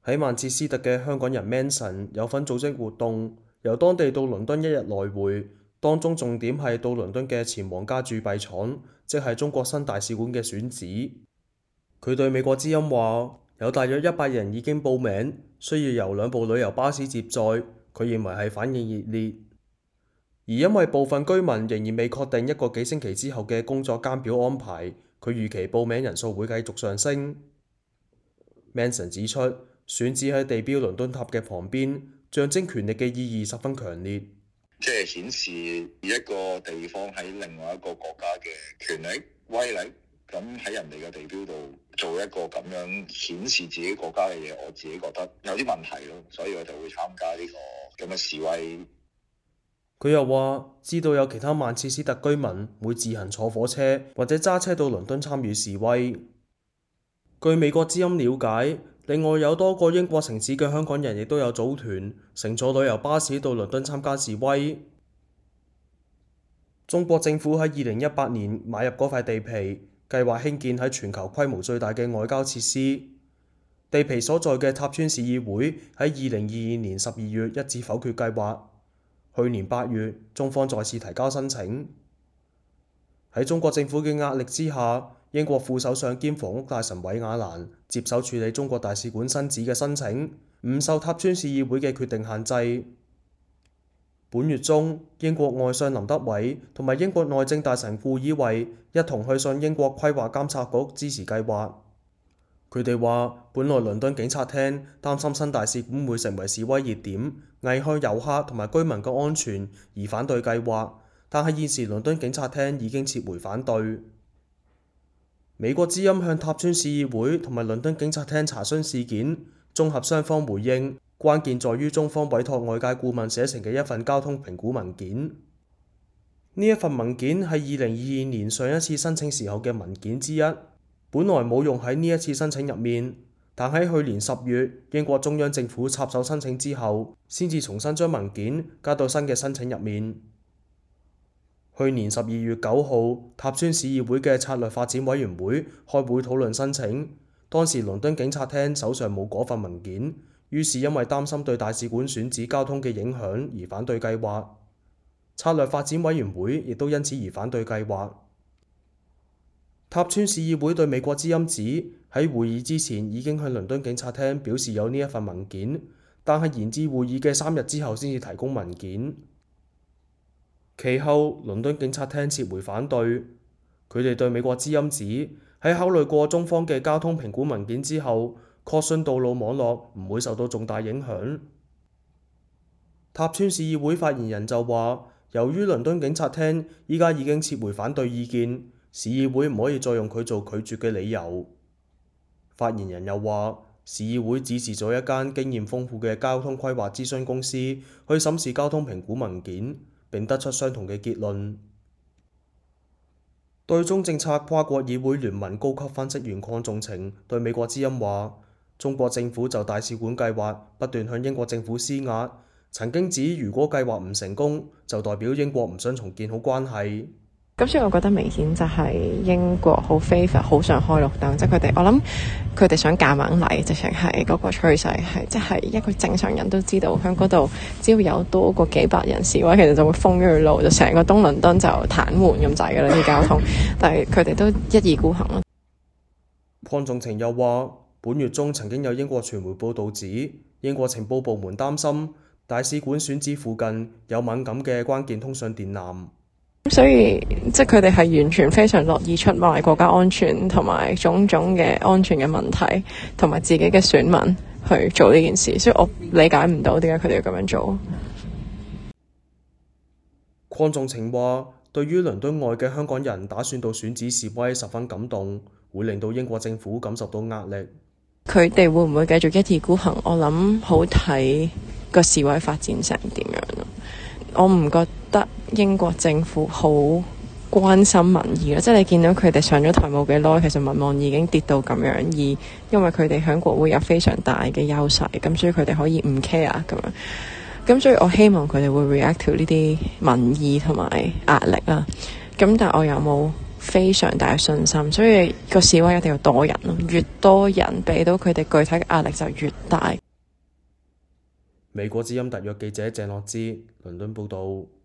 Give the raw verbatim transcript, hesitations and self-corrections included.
喺曼徹斯特嘅香港人 Manson 有份組織活動，由當地到倫敦一日來回，當中重點係到倫敦嘅前皇家鑄幣廠，即係中國新大使館嘅選址。佢對美國之音話，有大約一百人已經報名，需要由兩部旅遊巴士接載。佢認為係反應熱烈，而因為部分居民仍然未確定一個幾星期之後嘅工作監表安排，佢預期報名人數會繼續上升。Manson 指出，選址喺地標倫敦塔嘅旁邊，象徵權力嘅意義十分強烈， 即係顯示一個地方喺另外一個國家嘅權力威力。咁喺人哋嘅地標度做一個咁樣顯示自己國家嘅嘢，我自己覺得有啲問題咯，所以我就會參加呢個咁嘅示威。 佢又話知道有其他曼徹斯特居民會自行坐火車或者揸車到倫敦參與示威。據美國之音了解，另外有多個英國城市嘅香港人亦都有組團乘坐旅遊巴士到倫敦參加示威。中國政府喺二零一八年買入嗰塊地皮，計劃興建喺全球規模最大嘅外交設施。地皮所在嘅塔村市議會喺二零二二年十二月一致否決計劃。去年八月，中方再次提交申請。喺中國政府嘅壓力之下，英國副首相兼房屋大臣韋亞蘭接手處理中國大使館新址嘅申請，唔受塔村市議會嘅決定限制。本月中，英國外相林德偉同埋英國內政大臣顧以為一同去信英國規劃監察局支持計劃。佢哋話，本來倫敦警察廳擔心新大使館會成為示威熱點，危害遊客同埋居民嘅安全，而反對計劃。但係現時倫敦警察廳已經撤回反對。美國之音向塔村市議會同埋倫敦警察廳查詢事件，綜合雙方回應，關鍵在於中方委託外界顧問寫成嘅一份交通評估文件。呢一份文件係二零二二年上一次申請時候嘅文件之一，本來冇用喺呢一次申請入面，但喺去年十月英國中央政府插手申請之後，先至重新將文件加到新嘅申請入面。去年十二月九號，塔村市議會嘅策略發展委員會開會討論申請，當時倫敦警察廳手上冇嗰份文件，於是因為擔心對大使館選址交通嘅影響而反對計劃。策略發展委員會亦都因此而反對計劃。塔村市議會對美國之音指，喺會議之前已經向倫敦警察廳表示有呢一份文件，但係延至會議嘅三日之後先至提供文件。其後，倫敦警察廳撤回反對。佢哋對美國之音指，喺考慮過中方嘅交通評估文件之後，確信道路網絡唔會受到重大影響。塔村市議會發言人就話，由於倫敦警察廳依家已經撤回反對意見，市議會唔可以再用佢做拒絕嘅理由。發言人又話，市議會指示咗一間經驗豐富嘅交通規劃諮詢公司去審視交通評估文件，並得出相同嘅結論。對中政策跨國議會聯盟高級分析員鄺仲晴對美國之音話，中國政府就大使館計劃不斷向英國政府施壓，曾經指如果計劃唔成功，就代表英國唔想重建好關係。 咁所以我覺得明顯就係英國好 favor 好想開綠燈，即係佢哋，我諗佢哋想夾硬嚟，直情係嗰個趨勢係，即係一個正常人都知道，喺嗰度只要有多過幾百人示威，其實就會封咗路，就成個東倫敦就癱瘓咁滯㗎啦啲交通，但係佢哋都一意孤行咯。 鄺仲晴又話，本月中曾經有英國傳媒報導指，英國情報部門擔心大使館選址附近有敏感嘅關鍵通訊電纜。 所以即係佢哋係完全非常樂意出賣國家安全同埋種種嘅安全嘅問題，同埋自己嘅選民去做呢件事，所以我理解唔到點解佢哋要咁樣做。 鄺仲晴話，對於倫敦外嘅香港人打算到選址示威十分感動，會令到英國政府感受到壓力。 佢哋會唔會繼續一意孤行？我諗好睇個示威發展成點樣咯。我唔覺得英國政府好關心民意咯，即係你見到佢哋上咗台冇幾耐，其實民望已經跌到咁樣，而因為佢哋喺國會有非常大嘅優勢，咁所以佢哋可以唔 care 咁樣，咁所以我希望佢哋會 react to 呢啲民意同埋壓力啦。咁但係我有冇非常大嘅信心，所以個示威一定要多人咯，越多人俾到佢哋具體嘅壓力就越大。 美國之音特約記者鄭樂之倫敦報導。